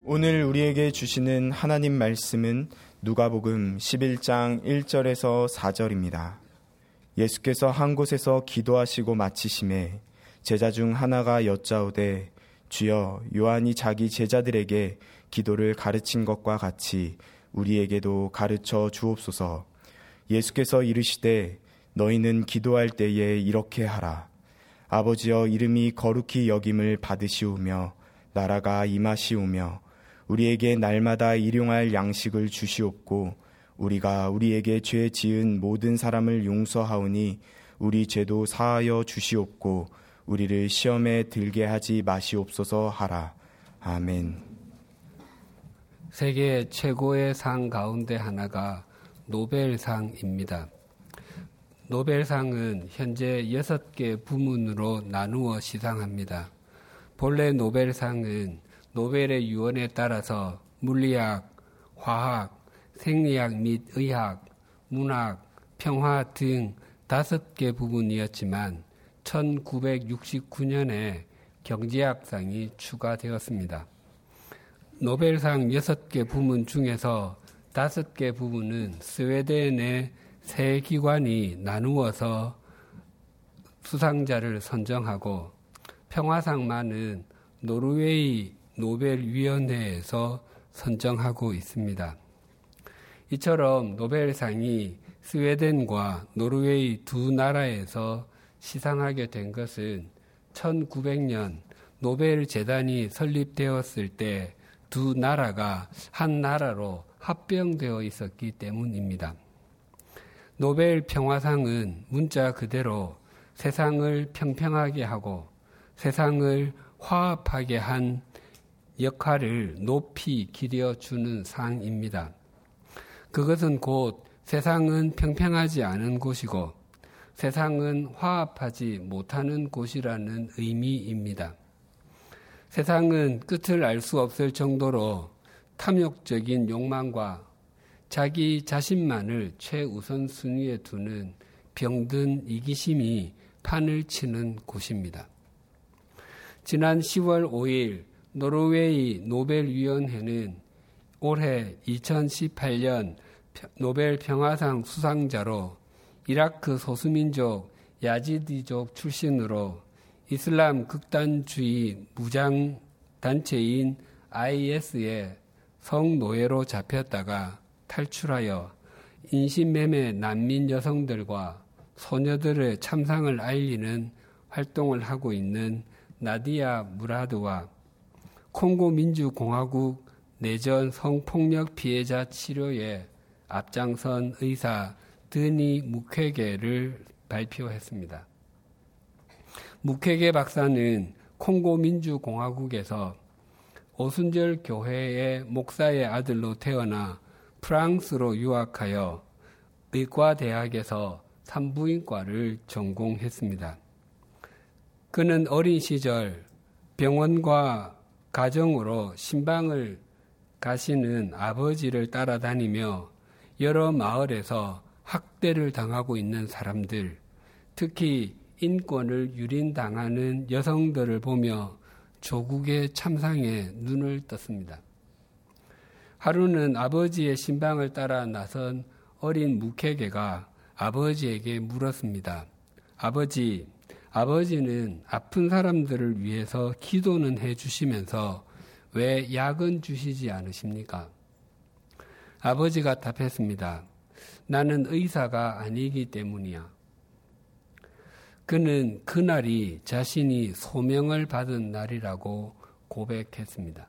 오늘 우리에게 주시는 하나님 말씀은 누가복음 11장 1절에서 4절입니다. 예수께서 한 곳에서 기도하시고 마치심에 제자 중 하나가 여짜오되 주여, 요한이 자기 제자들에게 기도를 가르친 것과 같이 우리에게도 가르쳐 주옵소서. 예수께서 이르시되 너희는 기도할 때에 이렇게 하라. 아버지여, 이름이 거룩히 여김을 받으시오며 나라가 임하시오며 우리에게 날마다 일용할 양식을 주시옵고 우리가 우리에게 죄 지은 모든 사람을 용서하오니 우리 죄도 사하여 주시옵고 우리를 시험에 들게 하지 마시옵소서 하라. 아멘. 세계 최고의 상 가운데 하나가 노벨상입니다. 노벨상은 현재 6개 부문으로 나누어 시상합니다. 본래 노벨상은 노벨의 유언에 따라서 물리학, 화학, 생리학 및 의학, 문학, 평화 등 5개 부문이었지만 1969년에 경제학상이 추가되었습니다. 노벨상 6개 부문 중에서 5개 부문은 스웨덴의 세 기관이 나누어서 수상자를 선정하고 평화상만은 노르웨이 노벨위원회에서 선정하고 있습니다. 이처럼 노벨상이 스웨덴과 노르웨이 두 나라에서 시상하게 된 것은 1900년 노벨재단이 설립되었을 때 두 나라가 한 나라로 합병되어 있었기 때문입니다. 노벨 평화상은 문자 그대로 세상을 평평하게 하고 세상을 화합하게 한 역할을 높이 기려주는 상입니다. 그것은 곧 세상은 평평하지 않은 곳이고 세상은 화합하지 못하는 곳이라는 의미입니다. 세상은 끝을 알 수 없을 정도로 탐욕적인 욕망과 자기 자신만을 최우선 순위에 두는 병든 이기심이 판을 치는 곳입니다. 지난 10월 5일 노르웨이 노벨위원회는 올해 2018년 노벨 평화상 수상자로 이라크 소수민족 야지디족 출신으로 이슬람 극단주의 무장단체인 IS의 성노예로 잡혔다가 탈출하여 인신매매 난민 여성들과 소녀들의 참상을 알리는 활동을 하고 있는 나디아 무라드와 콩고 민주공화국 내전 성폭력 피해자 치료에 앞장선 의사 드니 무퀘게를 발표했습니다. 무퀘게 박사는 콩고 민주공화국에서 오순절 교회의 목사의 아들로 태어나 프랑스로 유학하여 의과대학에서 산부인과를 전공했습니다. 그는 어린 시절 병원과 가정으로 신방을 가시는 아버지를 따라다니며 여러 마을에서 학대를 당하고 있는 사람들, 특히 인권을 유린당하는 여성들을 보며 조국의 참상에 눈을 떴습니다. 하루는 아버지의 신방을 따라 나선 어린 무케게가 아버지에게 물었습니다. 아버지는 아픈 사람들을 위해서 기도는 해주시면서 왜 약은 주시지 않으십니까? 아버지가 답했습니다. 나는 의사가 아니기 때문이야. 그는 그날이 자신이 소명을 받은 날이라고 고백했습니다.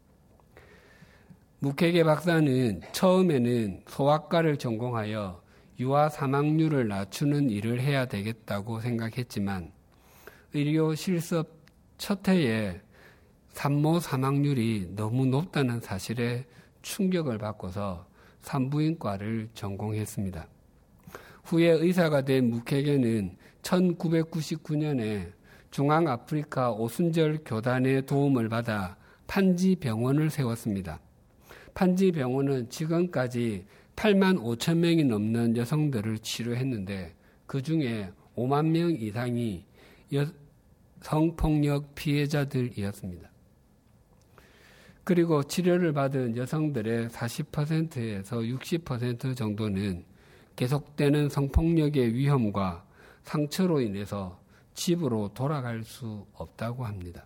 무케게 박사는 처음에는 소아과를 전공하여 유아 사망률을 낮추는 일을 해야 되겠다고 생각했지만 의료 실습 첫 해에 산모 사망률이 너무 높다는 사실에 충격을 받고서 산부인과를 전공했습니다. 후에 의사가 된 무케게는 1999년에 중앙아프리카 오순절 교단의 도움을 받아 판지 병원을 세웠습니다. 판지 병원은 지금까지 8만 5천 명이 넘는 여성들을 치료했는데 그 중에 5만 명 이상이 성폭력 피해자들이었습니다. 그리고 치료를 받은 여성들의 40%에서 60% 정도는 계속되는 성폭력의 위험과 상처로 인해서 집으로 돌아갈 수 없다고 합니다.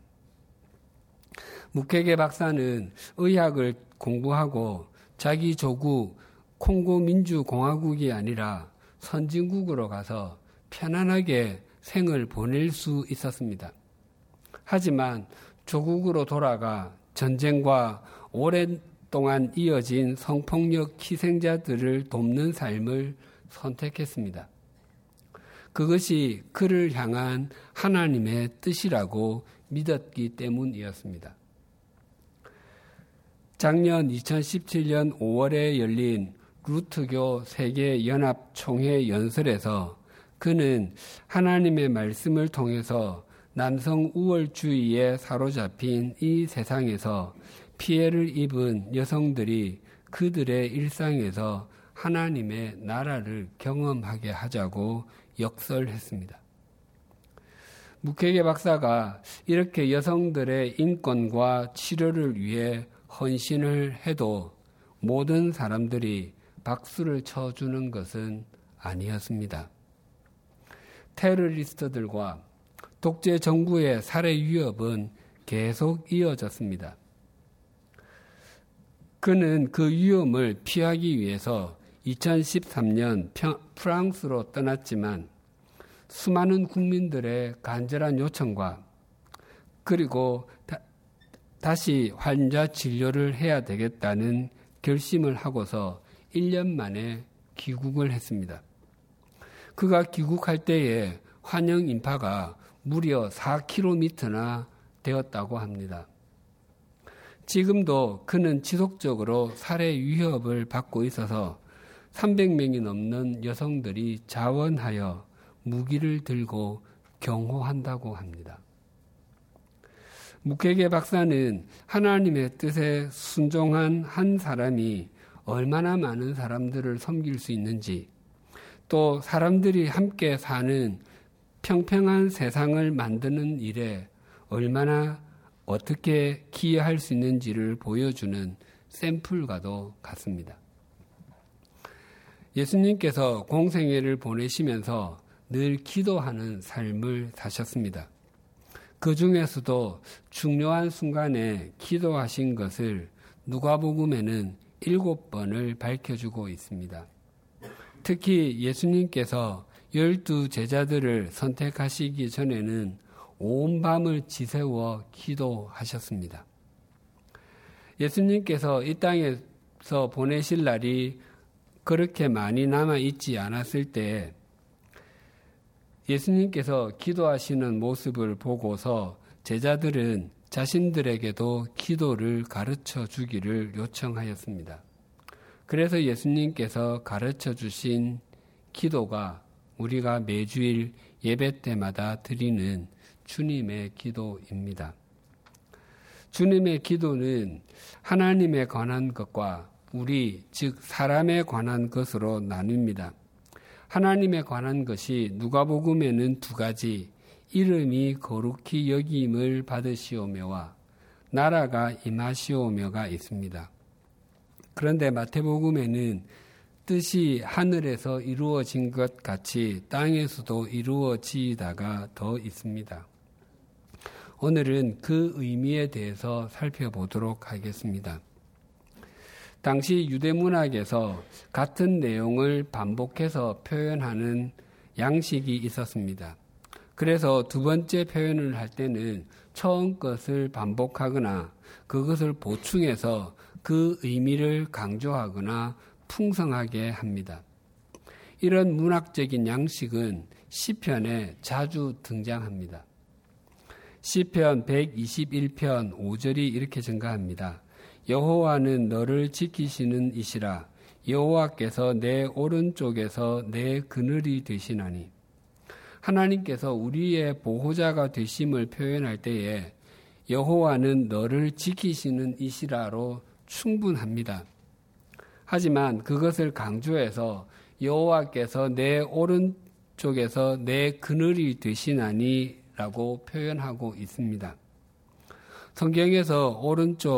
무케게 박사는 의학을 공부하고 자기 조국 콩고 민주공화국이 아니라 선진국으로 가서 편안하게 생을 보낼 수 있었습니다. 하지만 조국으로 돌아가 전쟁과 오랫동안 이어진 성폭력 희생자들을 돕는 삶을 선택했습니다. 그것이 그를 향한 하나님의 뜻이라고 믿었기 때문이었습니다. 작년 2017년 5월에 열린 루트교 세계연합총회 연설에서 그는 하나님의 말씀을 통해서 남성 우월주의에 사로잡힌 이 세상에서 피해를 입은 여성들이 그들의 일상에서 하나님의 나라를 경험하게 하자고 역설했습니다. 무케게 박사가 이렇게 여성들의 인권과 치료를 위해 헌신을 해도 모든 사람들이 박수를 쳐주는 것은 아니었습니다. 테러리스트들과 독재 정부의 살해 위협은 계속 이어졌습니다. 그는 그 위험을 피하기 위해서 2013년 프랑스로 떠났지만 수많은 국민들의 간절한 요청과 그리고 다시 환자 진료를 해야 되겠다는 결심을 하고서 1년 만에 귀국을 했습니다. 그가 귀국할 때에 환영 인파가 무려 4km나 되었다고 합니다. 지금도 그는 지속적으로 살해 위협을 받고 있어서 300명이 넘는 여성들이 자원하여 무기를 들고 경호한다고 합니다. 무케게 박사는 하나님의 뜻에 순종한 한 사람이 얼마나 많은 사람들을 섬길 수 있는지, 또 사람들이 함께 사는 평평한 세상을 만드는 일에 얼마나 어떻게 기여할 수 있는지를 보여주는 샘플과도 같습니다. 예수님께서 공생애를 보내시면서 늘 기도하는 삶을 사셨습니다. 그 중에서도 중요한 순간에 기도하신 것을 누가복음에는 7번을 밝혀주고 있습니다. 특히 예수님께서 12 제자들을 선택하시기 전에는 온 밤을 지새워 기도하셨습니다. 예수님께서 이 땅에서 보내실 날이 그렇게 많이 남아있지 않았을 때 예수님께서 기도하시는 모습을 보고서 제자들은 자신들에게도 기도를 가르쳐 주기를 요청하였습니다. 그래서 예수님께서 가르쳐 주신 기도가 우리가 매주일 예배 때마다 드리는 주님의 기도입니다. 주님의 기도는 하나님에 관한 것과 우리, 즉 사람에 관한 것으로 나뉩니다. 하나님에 관한 것이 누가복음에는 2가지, 이름이 거룩히 여김을 받으시오며와 나라가 임하시오며가 있습니다. 그런데 마태복음에는 뜻이 하늘에서 이루어진 것 같이 땅에서도 이루어지다가 더 있습니다. 오늘은 그 의미에 대해서 살펴보도록 하겠습니다. 당시 유대문학에서 같은 내용을 반복해서 표현하는 양식이 있었습니다. 그래서 2번째 표현을 할 때는 처음 것을 반복하거나 그것을 보충해서 그 의미를 강조하거나 풍성하게 합니다. 이런 문학적인 양식은 시편에 자주 등장합니다. 시편 121편 5절이 이렇게 증가합니다. 여호와는 너를 지키시는 이시라. 여호와께서 내 오른쪽에서 내 그늘이 되시나니. 하나님께서 우리의 보호자가 되심을 표현할 때에 여호와는 너를 지키시는 이시라로 충분합니다. 하지만 그것을 강조해서 여호와께서 내 오른쪽에서 내 그늘이 되시나니 라고 표현하고 있습니다. 성경에서 오른쪽,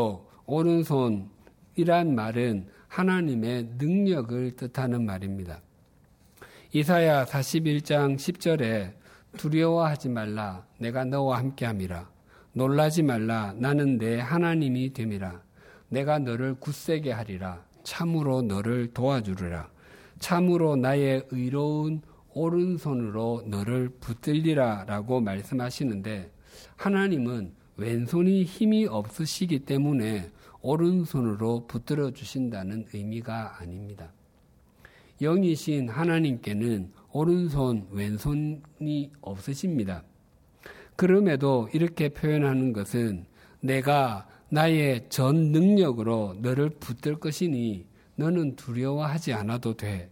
오른손이란 말은 하나님의 능력을 뜻하는 말입니다. 이사야 41장 10절에 두려워하지 말라 내가 너와 함께함이라 놀라지 말라 나는 내 하나님이 됨이라 내가 너를 굳세게 하리라 참으로 너를 도와주리라 참으로 나의 의로운 오른손으로 너를 붙들리라 라고 말씀하시는데 하나님은 왼손이 힘이 없으시기 때문에 오른손으로 붙들어 주신다는 의미가 아닙니다. 영이신 하나님께는 오른손, 왼손이 없으십니다. 그럼에도 이렇게 표현하는 것은 내가 나의 전 능력으로 너를 붙들 것이니 너는 두려워하지 않아도 돼.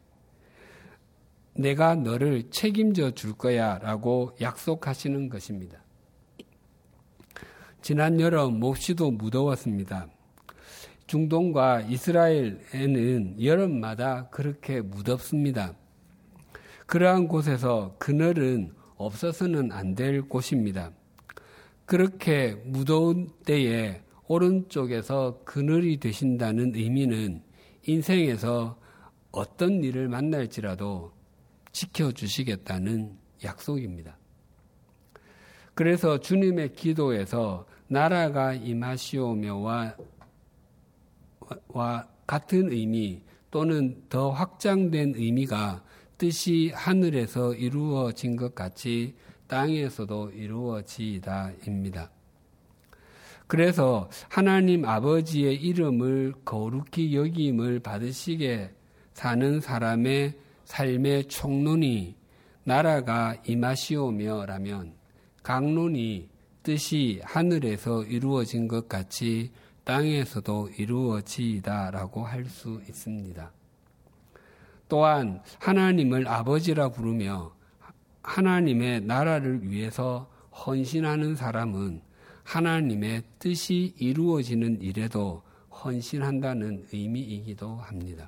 내가 너를 책임져 줄 거야 라고 약속하시는 것입니다. 지난 여름 몹시도 무더웠습니다. 중동과 이스라엘에는 여름마다 그렇게 무덥습니다. 그러한 곳에서 그늘은 없어서는 안 될 곳입니다. 그렇게 무더운 때에 오른쪽에서 그늘이 되신다는 의미는 인생에서 어떤 일을 만날지라도 지켜주시겠다는 약속입니다. 그래서 주님의 기도에서 나라가 임하시오며와 같은 의미 또는 더 확장된 의미가 뜻이 하늘에서 이루어진 것 같이 땅에서도 이루어지이다입니다. 그래서 하나님 아버지의 이름을 거룩히 여김을 받으시게 사는 사람의 삶의 총론이 나라가 임하시오며라면 강론이 뜻이 하늘에서 이루어진 것 같이 땅에서도 이루어지이다라고 할 수 있습니다. 또한 하나님을 아버지라 부르며 하나님의 나라를 위해서 헌신하는 사람은 하나님의 뜻이 이루어지는 일에도 헌신한다는 의미이기도 합니다.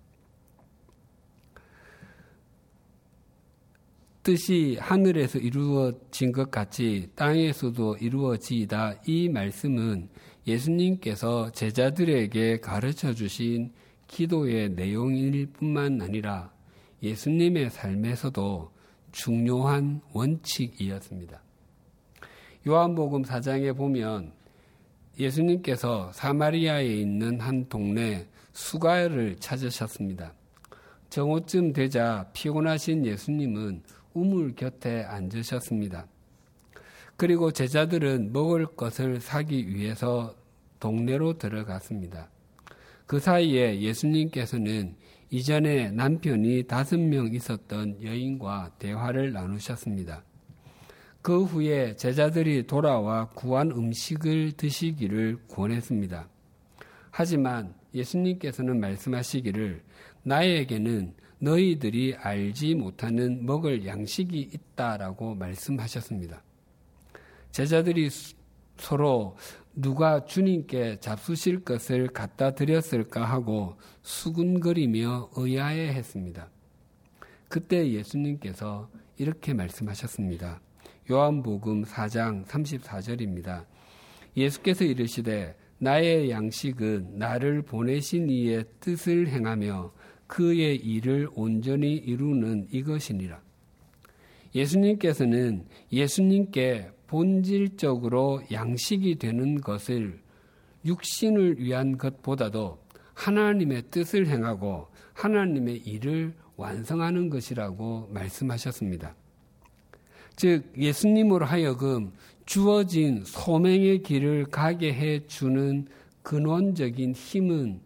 뜻이 하늘에서 이루어진 것 같이 땅에서도 이루어지이다. 이 말씀은 예수님께서 제자들에게 가르쳐 주신 기도의 내용일 뿐만 아니라 예수님의 삶에서도 중요한 원칙이었습니다. 요한복음 4장에 보면 예수님께서 사마리아에 있는 한 동네 수가를 찾으셨습니다. 정오쯤 되자 피곤하신 예수님은 우물 곁에 앉으셨습니다. 그리고 제자들은 먹을 것을 사기 위해서 동네로 들어갔습니다. 그 사이에 예수님께서는 이전에 남편이 5명 있었던 여인과 대화를 나누셨습니다. 그 후에 제자들이 돌아와 구한 음식을 드시기를 권했습니다. 하지만 예수님께서는 말씀하시기를 나에게는 너희들이 알지 못하는 먹을 양식이 있다라고 말씀하셨습니다. 제자들이 서로 누가 주님께 잡수실 것을 갖다 드렸을까 하고 수군거리며 의아해했습니다. 그때 예수님께서 이렇게 말씀하셨습니다. 요한복음 4장 34절입니다. 예수께서 이르시되 나의 양식은 나를 보내신 이의 뜻을 행하며 그의 일을 온전히 이루는 이것이니라. 예수님께서는 예수님께 본질적으로 양식이 되는 것을 육신을 위한 것보다도 하나님의 뜻을 행하고 하나님의 일을 완성하는 것이라고 말씀하셨습니다. 즉 예수님으로 하여금 주어진 소명의 길을 가게 해주는 근원적인 힘은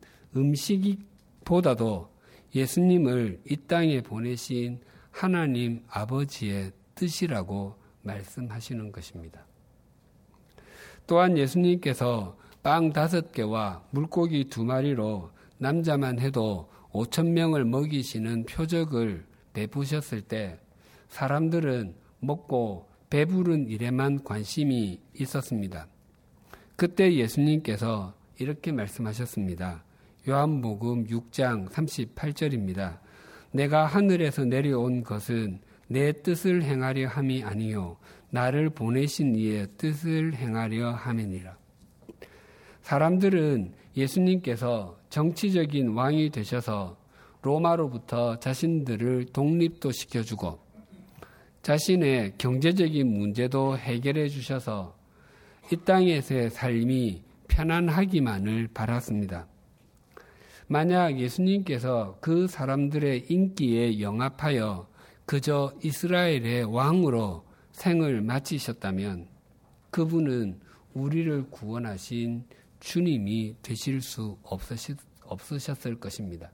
음식보다도 예수님을 이 땅에 보내신 하나님 아버지의 뜻이라고 말씀하시는 것입니다. 또한 예수님께서 빵 5개와 물고기 2마리로 남자만 해도 5,000명을 먹이시는 표적을 베푸셨을 때 사람들은 먹고 배부른 일에만 관심이 있었습니다. 그때 예수님께서 이렇게 말씀하셨습니다. 요한복음 6장 38절입니다. 내가 하늘에서 내려온 것은 내 뜻을 행하려 함이 아니요 나를 보내신 이의 뜻을 행하려 함이니라. 사람들은 예수님께서 정치적인 왕이 되셔서 로마로부터 자신들을 독립도 시켜주고 자신의 경제적인 문제도 해결해 주셔서 이 땅에서의 삶이 편안하기만을 바랐습니다. 만약 예수님께서 그 사람들의 인기에 영합하여 그저 이스라엘의 왕으로 생을 마치셨다면 그분은 우리를 구원하신 주님이 되실 수 없으셨을 것입니다.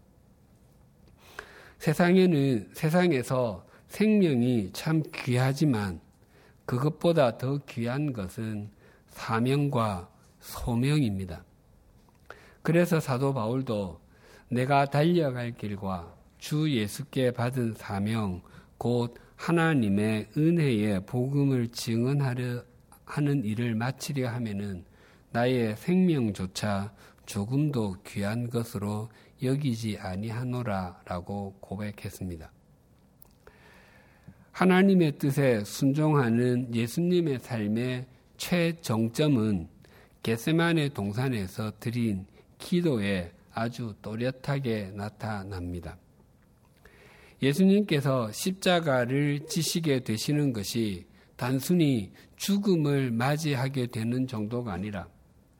세상에서 생명이 참 귀하지만 그것보다 더 귀한 것은 사명과 소명입니다. 그래서 사도 바울도 내가 달려갈 길과 주 예수께 받은 사명 곧 하나님의 은혜의 복음을 증언하려 하는 일을 마치려 하면은 나의 생명조차 조금도 귀한 것으로 여기지 아니하노라라고 고백했습니다. 하나님의 뜻에 순종하는 예수님의 삶의 최정점은 겟세마네 동산에서 드린 기도에 아주 또렷하게 나타납니다. 예수님께서 십자가를 지시게 되시는 것이 단순히 죽음을 맞이하게 되는 정도가 아니라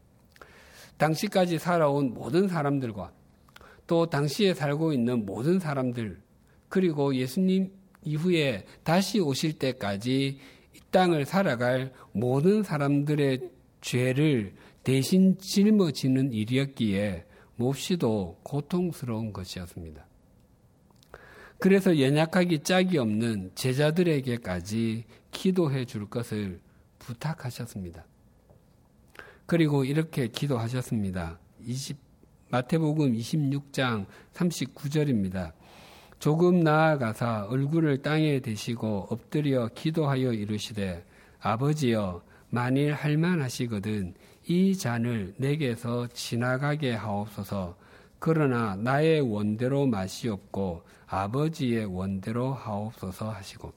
당시까지 살아온 모든 사람들과 또 당시에 살고 있는 모든 사람들 그리고 예수님 이후에 다시 오실 때까지 이 땅을 살아갈 모든 사람들의 죄를 대신 짊어지는 일이었기에 몹시도 고통스러운 것이었습니다. 그래서 연약하기 짝이 없는 제자들에게까지 기도해 줄 것을 부탁하셨습니다. 그리고 이렇게 기도하셨습니다. 마태복음 26장 39절입니다. 조금 나아가사 얼굴을 땅에 대시고 엎드려 기도하여 이르시되 아버지여 만일 할만하시거든 이 잔을 내게서 지나가게 하옵소서. 그러나 나의 원대로 마시옵고 아버지의 원대로 하옵소서 하시고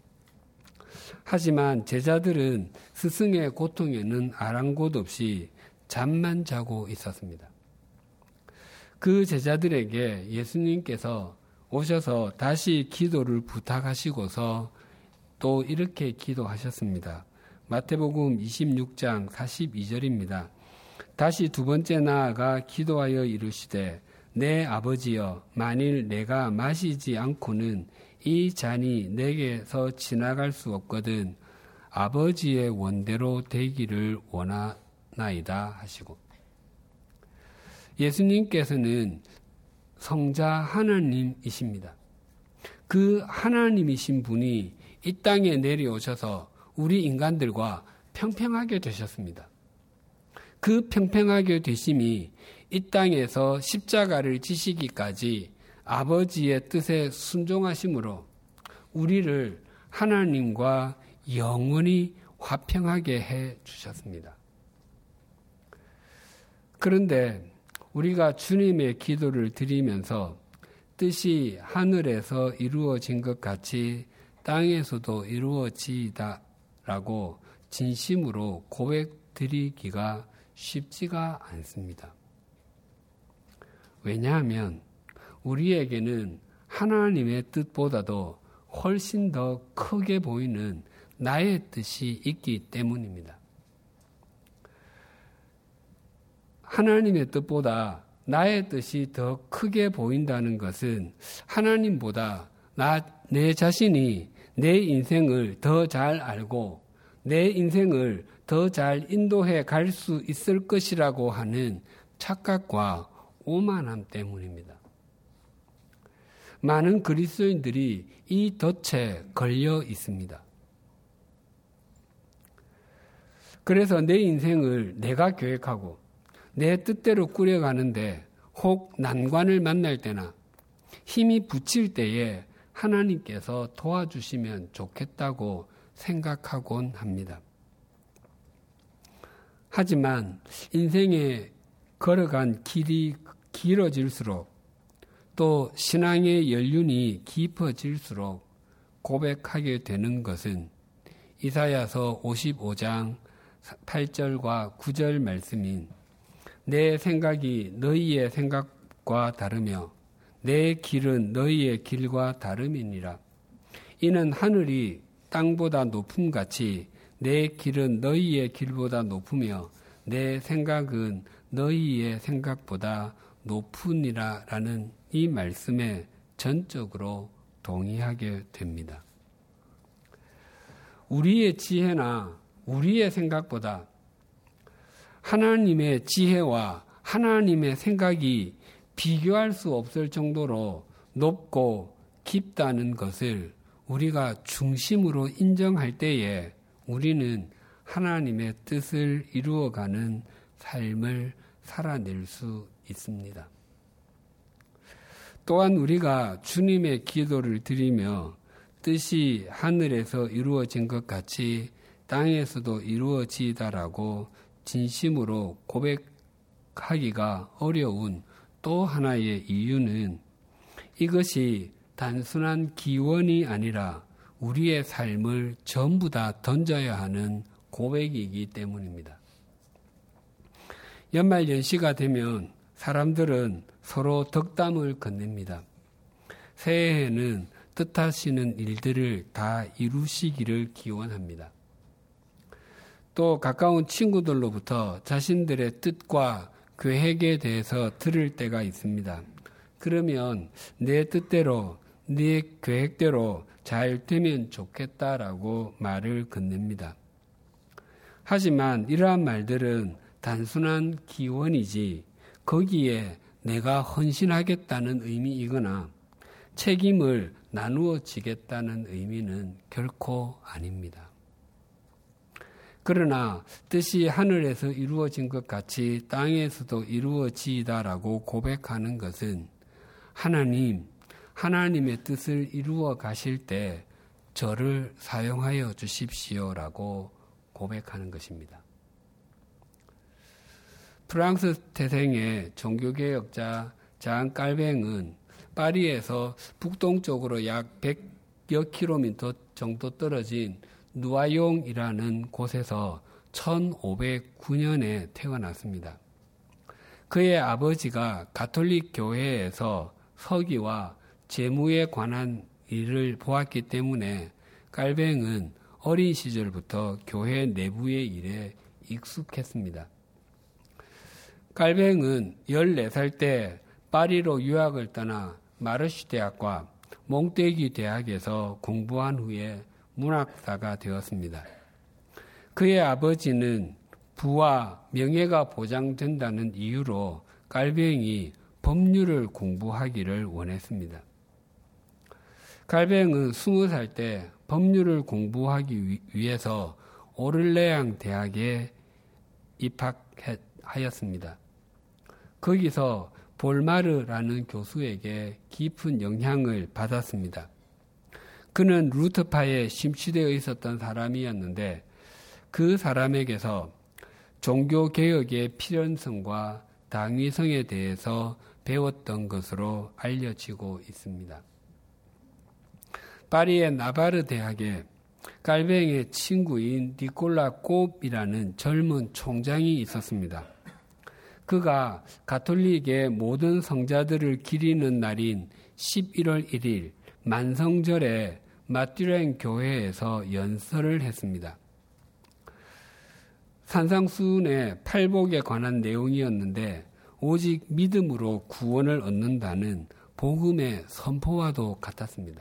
하지만 제자들은 스승의 고통에는 아랑곳 없이 잠만 자고 있었습니다. 그 제자들에게 예수님께서 오셔서 다시 기도를 부탁하시고서 또 이렇게 기도하셨습니다. 마태복음 26장 42절입니다. 다시 두 번째 나아가 기도하여 이르시되 내 아버지여 만일 내가 마시지 않고는 이 잔이 내게서 지나갈 수 없거든 아버지의 원대로 되기를 원하나이다 하시고 예수님께서는 성자 하나님이십니다. 그 하나님이신 분이 이 땅에 내려오셔서 우리 인간들과 평평하게 되셨습니다. 그 평평하게 되심이 이 땅에서 십자가를 지시기까지 아버지의 뜻에 순종하심으로 우리를 하나님과 영원히 화평하게 해 주셨습니다. 그런데 우리가 주님의 기도를 드리면서 뜻이 하늘에서 이루어진 것 같이 땅에서도 이루어지다라고 진심으로 고백드리기가 쉽지가 않습니다. 왜냐하면 우리에게는 하나님의 뜻보다도 훨씬 더 크게 보이는 나의 뜻이 있기 때문입니다. 하나님의 뜻보다 나의 뜻이 더 크게 보인다는 것은 하나님보다 내 자신이 내 인생을 더 잘 알고 내 인생을 더 잘 인도해 갈 수 있을 것이라고 하는 착각과 오만함 때문입니다. 많은 그리스도인들이 이 덫에 걸려 있습니다. 그래서 내 인생을 내가 계획하고 내 뜻대로 꾸려가는데 혹 난관을 만날 때나 힘이 붙일 때에 하나님께서 도와주시면 좋겠다고 생각하곤 합니다. 하지만 인생에 걸어간 길이 길어질수록 또 신앙의 연륜이 깊어질수록 고백하게 되는 것은 이사야서 55장 8절과 9절 말씀인 내 생각이 너희의 생각과 다르며 내 길은 너희의 길과 다름이니라. 이는 하늘이 땅보다 높음같이 내 길은 너희의 길보다 높으며 내 생각은 너희의 생각보다 높으니라 라는 이 말씀에 전적으로 동의하게 됩니다. 우리의 지혜나 우리의 생각보다 하나님의 지혜와 하나님의 생각이 비교할 수 없을 정도로 높고 깊다는 것을 우리가 중심으로 인정할 때에 우리는 하나님의 뜻을 이루어가는 삶을 살아낼 수 있습니다. 또한 우리가 주님의 기도를 드리며 뜻이 하늘에서 이루어진 것 같이 땅에서도 이루어지다라고 진심으로 고백하기가 어려운 또 하나의 이유는 이것이 단순한 기원이 아니라 우리의 삶을 전부 다 던져야 하는 고백이기 때문입니다. 연말 연시가 되면 사람들은 서로 덕담을 건넵니다. 새해에는 뜻하시는 일들을 다 이루시기를 기원합니다. 또 가까운 친구들로부터 자신들의 뜻과 계획에 대해서 들을 때가 있습니다. 그러면 내 뜻대로, 네 계획대로 잘 되면 좋겠다라고 말을 건넵니다. 하지만 이러한 말들은 단순한 기원이지 거기에 내가 헌신하겠다는 의미이거나 책임을 나누어 지겠다는 의미는 결코 아닙니다. 그러나 뜻이 하늘에서 이루어진 것 같이 땅에서도 이루어지다라고 고백하는 것은 하나님의 뜻을 이루어 가실 때 저를 사용하여 주십시오라고 고백하는 것입니다. 프랑스 태생의 종교개혁자 장 깔뱅은 파리에서 북동쪽으로 약 100여 킬로미터 정도 떨어진 누아용이라는 곳에서 1509년에 태어났습니다. 그의 아버지가 가톨릭 교회에서 서기와 재무에 관한 일을 보았기 때문에 깔뱅은 어린 시절부터 교회 내부의 일에 익숙했습니다. 깔뱅은 14살 때 파리로 유학을 떠나 마르시 대학과 몽테기 대학에서 공부한 후에 문학사가 되었습니다. 그의 아버지는 부와 명예가 보장된다는 이유로 깔뱅이 법률을 공부하기를 원했습니다. 깔뱅은 20살 때 법률을 공부하기 위해서 오를레앙 대학에 입학하였습니다. 거기서 볼마르라는 교수에게 깊은 영향을 받았습니다. 그는 루터파에 심취되어 있었던 사람이었는데 그 사람에게서 종교개혁의 필연성과 당위성에 대해서 배웠던 것으로 알려지고 있습니다. 파리의 나바르 대학에 깔뱅의 친구인 니콜라 꼽이라는 젊은 총장이 있었습니다. 그가 가톨릭의 모든 성자들을 기리는 날인 11월 1일 만성절에 마띠랭 교회에서 연설을 했습니다. 산상수훈의 팔복에 관한 내용이었는데 오직 믿음으로 구원을 얻는다는 복음의 선포와도 같았습니다.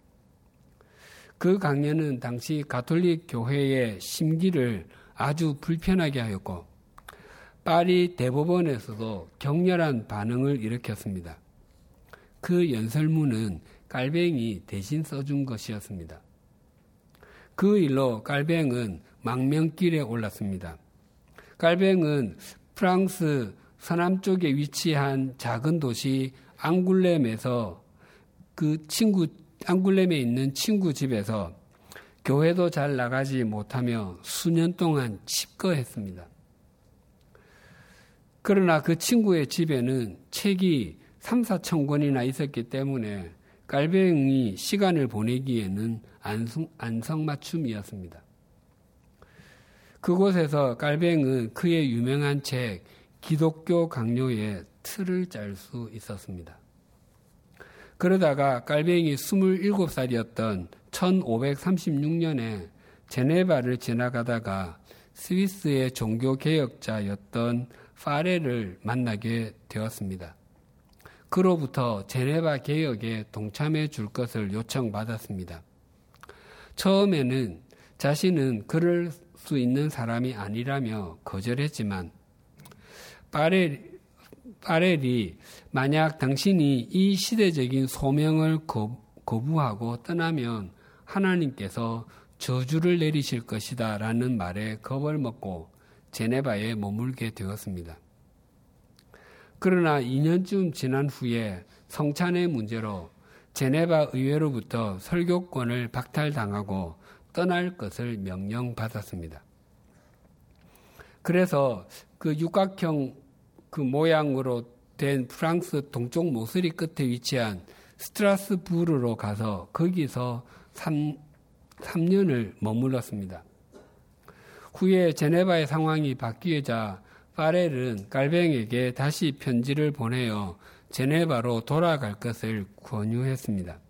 그 강연은 당시 가톨릭 교회의 심기를 아주 불편하게 하였고 파리 대법원에서도 격렬한 반응을 일으켰습니다. 그 연설문은 깔뱅이 대신 써준 것이었습니다. 그 일로 깔뱅은 망명길에 올랐습니다. 깔뱅은 프랑스 서남쪽에 위치한 작은 도시 앙굴렘에서 앙굴렘에 있는 친구 집에서 교회도 잘 나가지 못하며 수년 동안 칩거했습니다. 그러나 그 친구의 집에는 책이 3-4천 권이나 있었기 때문에 깔뱅이 시간을 보내기에는 안성맞춤이었습니다. 그곳에서 깔뱅은 그의 유명한 책 기독교 강요의 틀을 짤 수 있었습니다. 그러다가 깔뱅이 27살이었던 1536년에 제네바를 지나가다가 스위스의 종교개혁자였던 파레를 만나게 되었습니다. 그로부터 제네바 개혁에 동참해 줄 것을 요청받았습니다. 처음에는 자신은 그럴 수 있는 사람이 아니라며 거절했지만 파렐이 만약 당신이 이 시대적인 소명을 거부하고 떠나면 하나님께서 저주를 내리실 것이다 라는 말에 겁을 먹고 제네바에 머물게 되었습니다. 그러나 2년쯤 지난 후에 성찬의 문제로 제네바 의회로부터 설교권을 박탈당하고 떠날 것을 명령받았습니다. 그래서 그 육각형 그 모양으로 된 프랑스 동쪽 모서리 끝에 위치한 스트라스부르로 가서 거기서 3년을 머물렀습니다. 후에 제네바의 상황이 바뀌자 파렐은 깔뱅에게 다시 편지를 보내어 제네바로 돌아갈 것을 권유했습니다.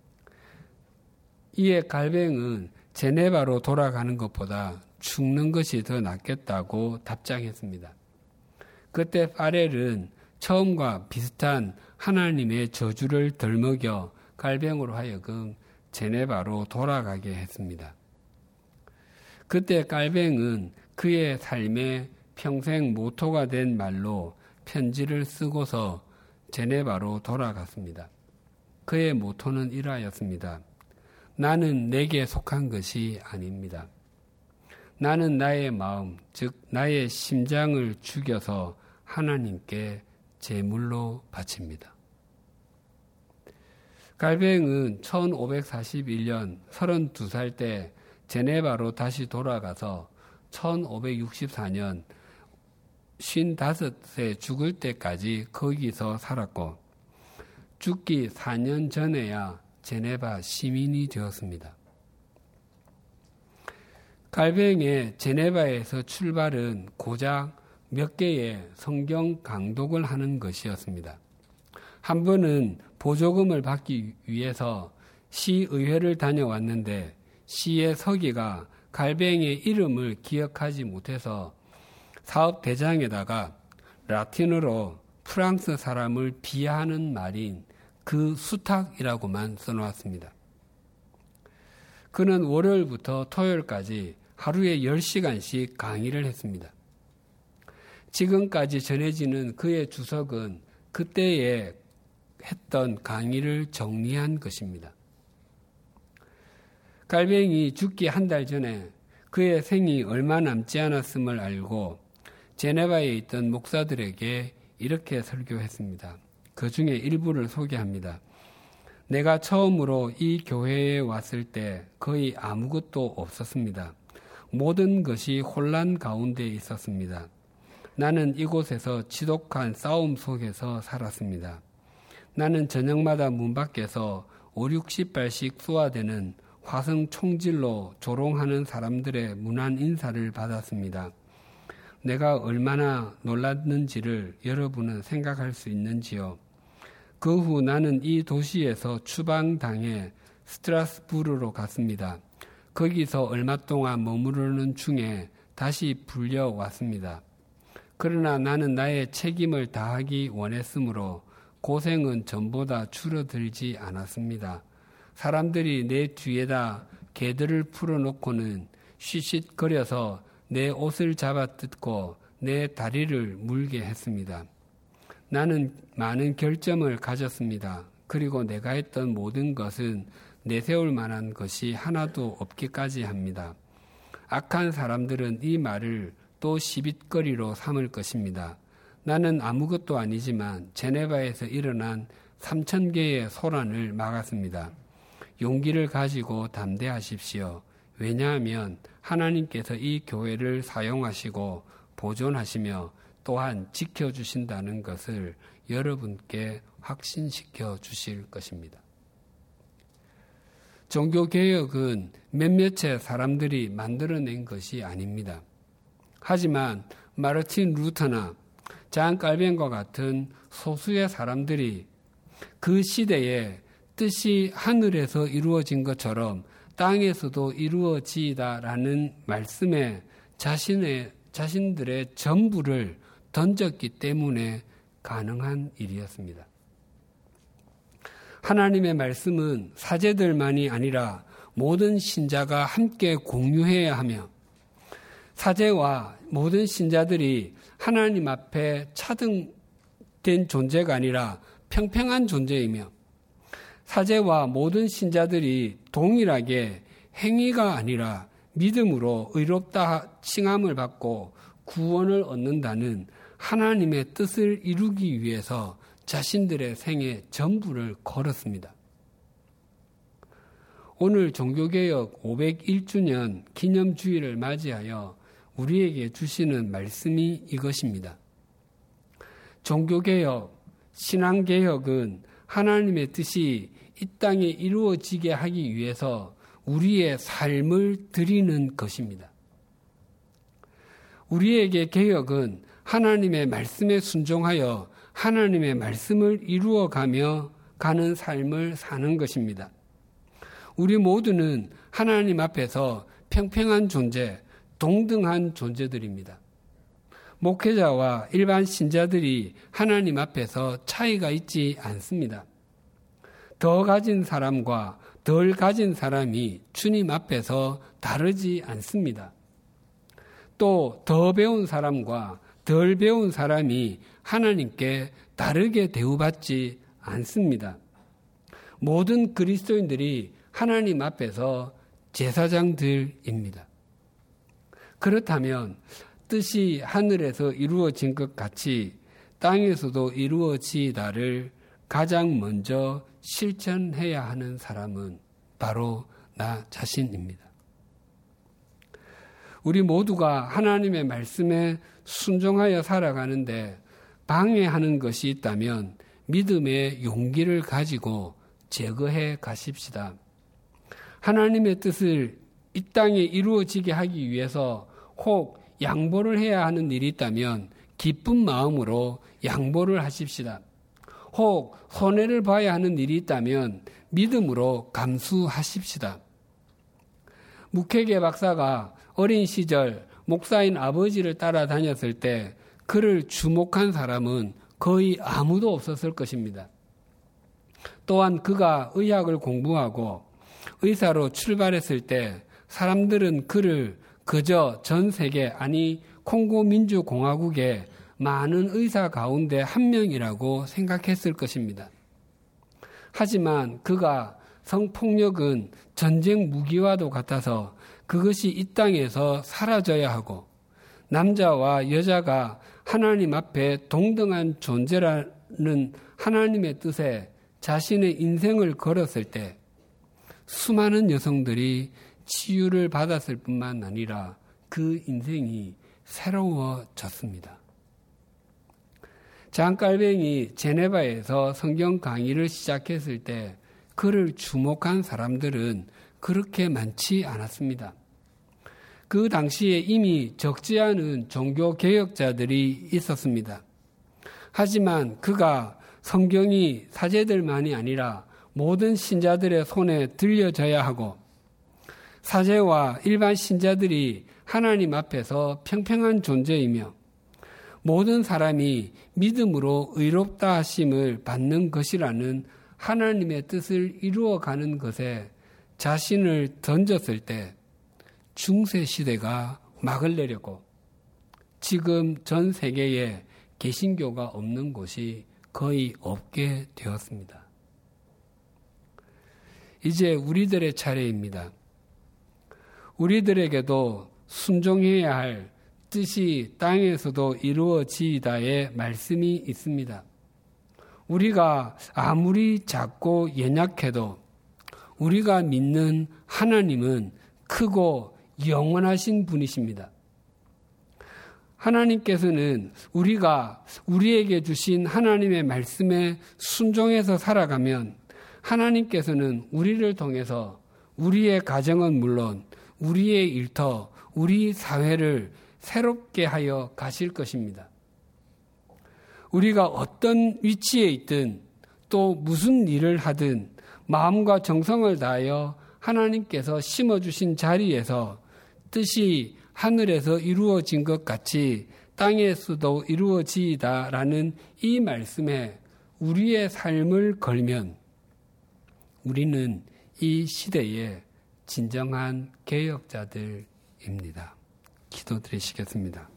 이에 깔뱅은 제네바로 돌아가는 것보다 죽는 것이 더 낫겠다고 답장했습니다. 그때 파렐은 처음과 비슷한 하나님의 저주를 덜먹여 깔뱅으로 하여금 제네바로 돌아가게 했습니다. 그때 깔뱅은 그의 삶의 평생 모토가 된 말로 편지를 쓰고서 제네바로 돌아갔습니다. 그의 모토는 이러하였습니다. 나는 내게 속한 것이 아닙니다. 나는 나의 마음, 즉 나의 심장을 죽여서 하나님께 제물로 바칩니다. 깔뱅은 1541년 32살 때 제네바로 다시 돌아가서 1564년 55세 죽을 때까지 거기서 살았고 죽기 4년 전에야 제네바 시민이 되었습니다. 깔뱅의 제네바에서 출발은 고작 몇 개의 성경 강독을 하는 것이었습니다. 한 번은 보조금을 받기 위해서 시의회를 다녀왔는데 시의 서기가 깔뱅의 이름을 기억하지 못해서 사업 대장에다가 라틴어로 프랑스 사람을 비하하는 말인 그 수탁이라고만 써놓았습니다. 그는 월요일부터 토요일까지 하루에 10시간씩 강의를 했습니다. 지금까지 전해지는 그의 주석은 그때에 했던 강의를 정리한 것입니다. 깔뱅이 죽기 한 달 전에 그의 생이 얼마 남지 않았음을 알고 제네바에 있던 목사들에게 이렇게 설교했습니다. 그 중에 일부를 소개합니다. 내가 처음으로 이 교회에 왔을 때 거의 아무것도 없었습니다. 모든 것이 혼란 가운데 있었습니다. 나는 이곳에서 지독한 싸움 속에서 살았습니다. 나는 저녁마다 문 밖에서 5, 60발씩 쏘아대는 화성 총질로 조롱하는 사람들의 무난 인사를 받았습니다. 내가 얼마나 놀랐는지를 여러분은 생각할 수 있는지요. 그 후 나는 이 도시에서 추방당해 스트라스부르로 갔습니다. 거기서 얼마 동안 머무르는 중에 다시 불려왔습니다. 그러나 나는 나의 책임을 다하기 원했으므로 고생은 전보다 줄어들지 않았습니다. 사람들이 내 뒤에다 개들을 풀어놓고는 쉿쉿거려서 내 옷을 잡아뜯고 내 다리를 물게 했습니다. 나는 많은 결점을 가졌습니다. 그리고 내가 했던 모든 것은 내세울 만한 것이 하나도 없기까지 합니다. 악한 사람들은 이 말을 또 시빗거리로 삼을 것입니다. 나는 아무것도 아니지만 제네바에서 일어난 3,000개의 소란을 막았습니다. 용기를 가지고 담대하십시오. 왜냐하면 하나님께서 이 교회를 사용하시고 보존하시며 또한 지켜주신다는 것을 여러분께 확신시켜 주실 것입니다. 종교개혁은 몇몇의 사람들이 만들어낸 것이 아닙니다. 하지만 마르틴 루터나 잔 깔뱅과 같은 소수의 사람들이 그 시대에 뜻이 하늘에서 이루어진 것처럼 땅에서도 이루어지다라는 말씀에 자신들의 전부를 던졌기 때문에 가능한 일이었습니다. 하나님의 말씀은 사제들만이 아니라 모든 신자가 함께 공유해야 하며 사제와 모든 신자들이 하나님 앞에 차등된 존재가 아니라 평평한 존재이며 사제와 모든 신자들이 동일하게 행위가 아니라 믿음으로 의롭다 칭함을 받고 구원을 얻는다는 하나님의 뜻을 이루기 위해서 자신들의 생애 전부를 걸었습니다. 오늘 종교개혁 501주년 기념주일을 맞이하여 우리에게 주시는 말씀이 이것입니다. 종교개혁, 신앙개혁은 하나님의 뜻이 이 땅에 이루어지게 하기 위해서 우리의 삶을 드리는 것입니다. 우리에게 개혁은 하나님의 말씀에 순종하여 하나님의 말씀을 이루어가며 가는 삶을 사는 것입니다. 우리 모두는 하나님 앞에서 평평한 존재, 동등한 존재들입니다. 목회자와 일반 신자들이 하나님 앞에서 차이가 있지 않습니다. 더 가진 사람과 덜 가진 사람이 주님 앞에서 다르지 않습니다. 또 더 배운 사람과 덜 배운 사람이 하나님께 다르게 대우받지 않습니다. 모든 그리스도인들이 하나님 앞에서 제사장들입니다. 그렇다면 뜻이 하늘에서 이루어진 것 같이 땅에서도 이루어지다를 가장 먼저 실천해야 하는 사람은 바로 나 자신입니다. 우리 모두가 하나님의 말씀에 순종하여 살아가는데 방해하는 것이 있다면 믿음의 용기를 가지고 제거해 가십시다. 하나님의 뜻을 이 땅에 이루어지게 하기 위해서 혹 양보를 해야 하는 일이 있다면 기쁜 마음으로 양보를 하십시다. 혹 손해를 봐야 하는 일이 있다면 믿음으로 감수하십시다. 묵회계 박사가 어린 시절 목사인 아버지를 따라다녔을 때 그를 주목한 사람은 거의 아무도 없었을 것입니다. 또한 그가 의학을 공부하고 의사로 출발했을 때 사람들은 그를 그저 전 세계, 아니 콩고 민주공화국의 많은 의사 가운데 한 명이라고 생각했을 것입니다. 하지만 그가 성폭력은 전쟁 무기와도 같아서 그것이 이 땅에서 사라져야 하고 남자와 여자가 하나님 앞에 동등한 존재라는 하나님의 뜻에 자신의 인생을 걸었을 때 수많은 여성들이 치유를 받았을 뿐만 아니라 그 인생이 새로워졌습니다. 잔 깔뱅이 제네바에서 성경 강의를 시작했을 때 그를 주목한 사람들은 그렇게 많지 않았습니다. 그 당시에 이미 적지 않은 종교 개혁자들이 있었습니다. 하지만 그가 성경이 사제들만이 아니라 모든 신자들의 손에 들려져야 하고 사제와 일반 신자들이 하나님 앞에서 평평한 존재이며 모든 사람이 믿음으로 의롭다 하심을 받는 것이라는 하나님의 뜻을 이루어가는 것에 자신을 던졌을 때 중세 시대가 막을 내렸고 지금 전 세계에 개신교가 없는 곳이 거의 없게 되었습니다. 이제 우리들의 차례입니다. 우리들에게도 순종해야 할 뜻이 땅에서도 이루어지이다의 말씀이 있습니다. 우리가 아무리 작고 연약해도 우리가 믿는 하나님은 크고 영원하신 분이십니다. 하나님께서는 우리가 우리에게 주신 하나님의 말씀에 순종해서 살아가면 하나님께서는 우리를 통해서 우리의 가정은 물론 우리의 일터, 우리 사회를 새롭게 하여 가실 것입니다. 우리가 어떤 위치에 있든 또 무슨 일을 하든 마음과 정성을 다하여 하나님께서 심어주신 자리에서 뜻이 하늘에서 이루어진 것 같이 땅에서도 이루어지이다라는 이 말씀에 우리의 삶을 걸면 우리는 이 시대의 진정한 개혁자들입니다. 기도드리시겠습니다.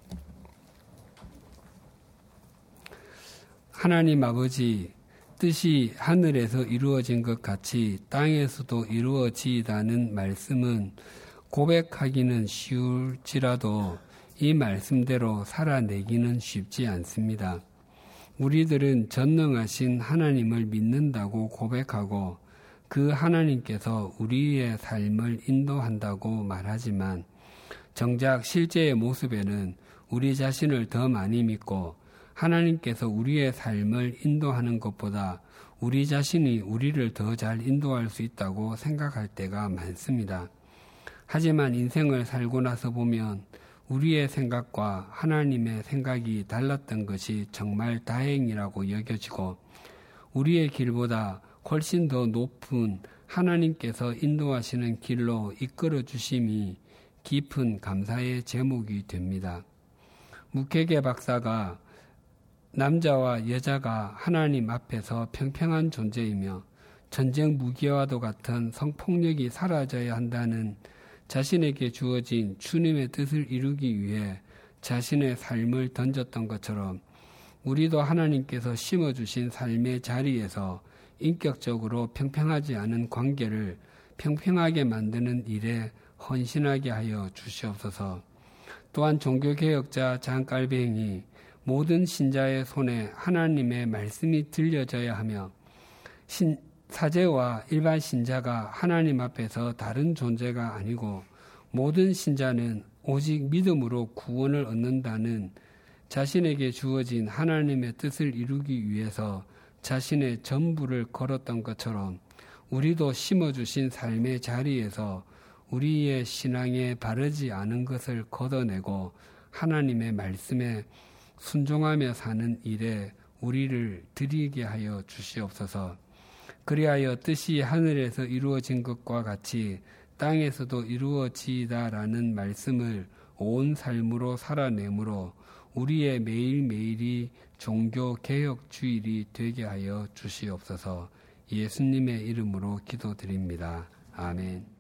하나님 아버지, 뜻이 하늘에서 이루어진 것 같이 땅에서도 이루어지이다는 말씀은 고백하기는 쉬울지라도 이 말씀대로 살아내기는 쉽지 않습니다. 우리들은 전능하신 하나님을 믿는다고 고백하고 그 하나님께서 우리의 삶을 인도한다고 말하지만 정작 실제의 모습에는 우리 자신을 더 많이 믿고 하나님께서 우리의 삶을 인도하는 것보다 우리 자신이 우리를 더 잘 인도할 수 있다고 생각할 때가 많습니다. 하지만 인생을 살고 나서 보면 우리의 생각과 하나님의 생각이 달랐던 것이 정말 다행이라고 여겨지고 우리의 길보다 훨씬 더 높은 하나님께서 인도하시는 길로 이끌어 주심이 깊은 감사의 제목이 됩니다. 무케게 박사가 남자와 여자가 하나님 앞에서 평평한 존재이며 전쟁 무기와도 같은 성폭력이 사라져야 한다는 자신에게 주어진 주님의 뜻을 이루기 위해 자신의 삶을 던졌던 것처럼 우리도 하나님께서 심어주신 삶의 자리에서 인격적으로 평평하지 않은 관계를 평평하게 만드는 일에 헌신하게 하여 주시옵소서. 또한 종교개혁자 장깔뱅이 모든 신자의 손에 하나님의 말씀이 들려져야 하며 사제와 일반 신자가 하나님 앞에서 다른 존재가 아니고 모든 신자는 오직 믿음으로 구원을 얻는다는 자신에게 주어진 하나님의 뜻을 이루기 위해서 자신의 전부를 걸었던 것처럼 우리도 심어주신 삶의 자리에서 우리의 신앙에 바르지 않은 것을 걷어내고 하나님의 말씀에 순종하며 사는 일에 우리를 드리게 하여 주시옵소서. 그리하여 뜻이 하늘에서 이루어진 것과 같이 땅에서도 이루어지이다라는 말씀을 온 삶으로 살아내므로 우리의 매일매일이 종교개혁주일이 되게 하여 주시옵소서. 예수님의 이름으로 기도드립니다. 아멘.